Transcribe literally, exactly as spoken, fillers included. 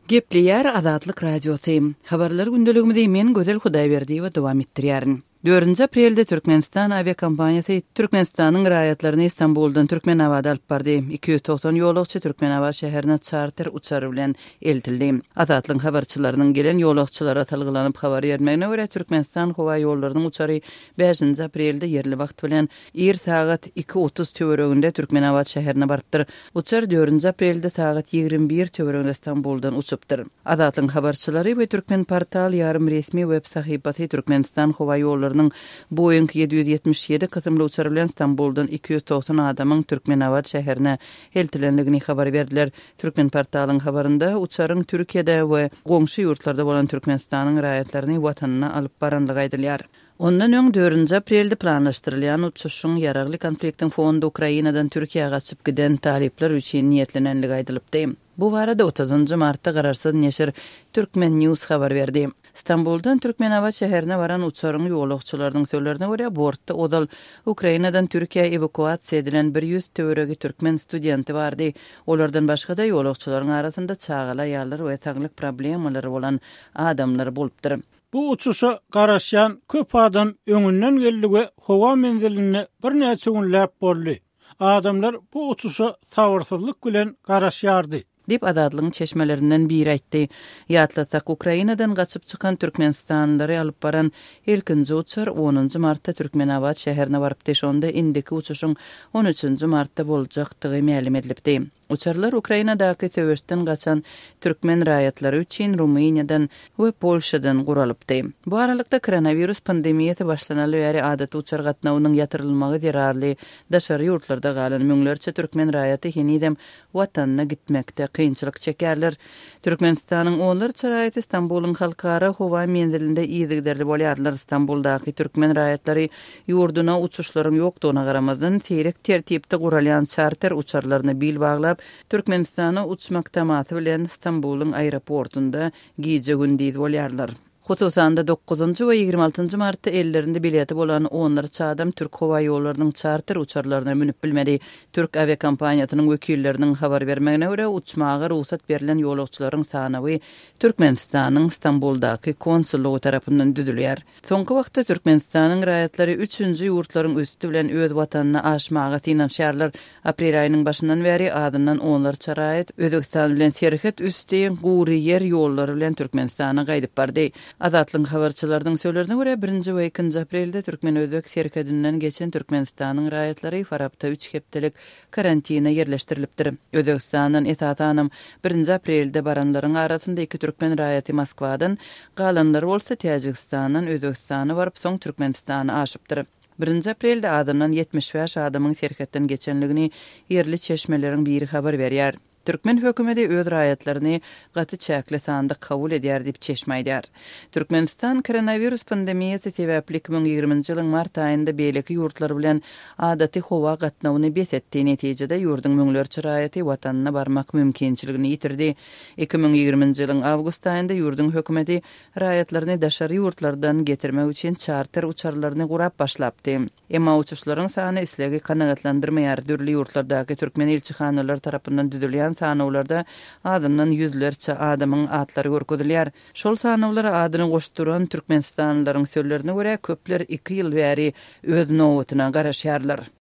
Gepliýär Azatlyk radiosu. Habarlar gündeligimizde men Gözel Hudaýberdi we dowam etdirýärin. dördünji aprelde Türkmenistan aviakompaniýasy Türkmenistanyň raýatlaryny Istanbuldan Türkmen Hawada alyp bardy. iki yüz doksan ýolagçy Türkmen Hawa şäherine charter uçary bilen eltildi. Azatlyk habarçylarynyň gelen ýolagçylara talgylanyp habar bermegine görä Türkmenistan howa ýollarynyň uçary beşinji aprelde yerli wagt bilen er saat iki otuz töwereginde Türkmen Hawa şäherine barypdyr. Uçar dördünji aprelde saat ýigirmi bir töwereginde Istanbuldan uçupdyr. Azatlyk habarçylary we Türkmen portal ýarym resmi web sahypasy Türkmenistan howa ýollary Boeing yedi yüz yetmiş ýedi kysymly uçar bilen Istanbuldan iki yüz doksan adamyň Türkmen Hawa şäherine eltilenligini habar berdiler. Türkmen portalynyň habarynda uçaryň Türkiýede we goňşy ýurtlarda bolan Türkmenistanyň raýatlaryny watanyna alyp baranlygy aýdylýar. Ondan öň dördünji aprelde planlaşdyrylýan uçuşyň ýaragly konfliktiň fonunda Ukrainadan Türkiýäge gaçyp giden talipler üçin niýetlenenligi aýdylypdy. Bu barada otuzunji martda gararsız neşir Türkmen News habar berdi. İstanbuldan Türkmen Hawa şäherine baran uçaryň ýolagçylarynyň sözlerine görä bortda odal Ukrainadan Türkiýe evakuasiýa edilen bir yüz töweregi türkmen studenti bardy. Olardan başga da ýolagçylaryň arasynda çağala ýalar we sağlyk problemleri bolan adamlar bolupdyr. Bu uçuşa garaşan köp adam öňünden geldige howa menziline bir näçe günläp boldy. Adamlar bu uçuşa sabırsyzlyk bilen garaşýardy. Dip Azatlygyň çeşmelerinden biri aýtdy. Ýatlasak Ukrainadan gaçyp çykan Türkmenistanlary alyp baran ilkinji uçar onunji martda Türkmen Hawa şäherine barypdy. Şonda indiki uçuşyň on üçünji martda boljakdygy ma'lum edilipdi. Uçarlar Ukrainadaky töweşden gaçan türkmen raýatlary üçin Rumyniýadan we Polşadan guralypdy. Bu aralykda koronavirus pandemiýasy başlanaly bäri adaty uçar gatnawynyň ýatyrylmagy zerarly daşary ýurtlarda galan müňlerçe türkmen raýaty hinidem watanyna gitmekde kynçylyk çekerler. Türkmenistanyň onlarça raýaty Istanbulyň halkara howa menzilinde ýygyderli bolýarlar. Istanbuldaky türkmen raýatlary ýurduna uçuşlaryň ýokdugyna garamazdan terek tertipde guralýan charter uçarlaryny bil baglap Türkmenistana uçmakda maty bilen Istanbulyň aeroportunda gije gündüz bolýarlar. Hususan da dokuzunji we ýigirmi altynji martda ellerinde bileti bolan onlarça adam Türk howa ýollarynyň charter uçarlaryna minip bilmedi. Türk aviakompaniýasynyň wekilleriniň habar bermegine görä uçmaga ruhsat berilen ýolagçylaryň sanawy Türkmenistanyň Istanbuldaky konsullugy tarapyndan düzülýär. Soňky wagtda Türkmenistanyň raýatlary üçünji ýurtlaryň üstü bilen öz watanyna aşmaga synanşýarlar. Aprel aýynyň başyndan beri adyndan onlarça raýat Özbegistan bilen serhet üstü gury yer ýollary bilen Türkmenistana gaýdyp bardy. Azatlyk habarçylarynyň sözlerine görä birinji we ikinji aprelde Türkmen Özbek serhedinden geçen Türkmenistanyň raýatlary Farabda üç hepdelik karantina yerleşdirilipdir. Özbegistanyň esatanam birinji aprelde baranlaryň arasynda iki türkmen raýaty Moskwadan, galanlar bolsa Täjikistanyň Özbegistana baryp soň Türkmenistana aşypdyr. birinji aprelde adamdan yetmiş beş adamyň serhetden geçenligini yerli çeşmeleriň biri habar berýär. Türkmen hökümeti öz raýatlaryny gaty çäkli sanda kabul edýär diýip çeşmeýär. Türkmenistan koronavirus pandemiýasy sebäpli iki bin ýigriminji ýylyň mart aýynda beýleki ýurtlar bilen adaty howa gatnawyny besetdi. Netijede ýurdun müňlerçe raýaty watanyna barmak mümkinçiligini ýitirdi. iki bin ýigriminji ýylyň awgust aýynda ýurdun hökümeti raýatlaryny daşary ýurtlardan getirmek üçin charter uçarlaryny gurap başlapdy. Emma uçuşlaryň sany islegi kanagatlandyrmaýar. Dürli ýurtlardaky türkmen elçixanalar tarapyndan düzülýän sanawlarda adamdan yüzlerçe adamyň atlary görkezilýär. Şol sanawlara adyny goşduran Türkmenistanlylaryň sözlerine görä köpler iki ýyl bäri öz nowatyna garaşýarlar.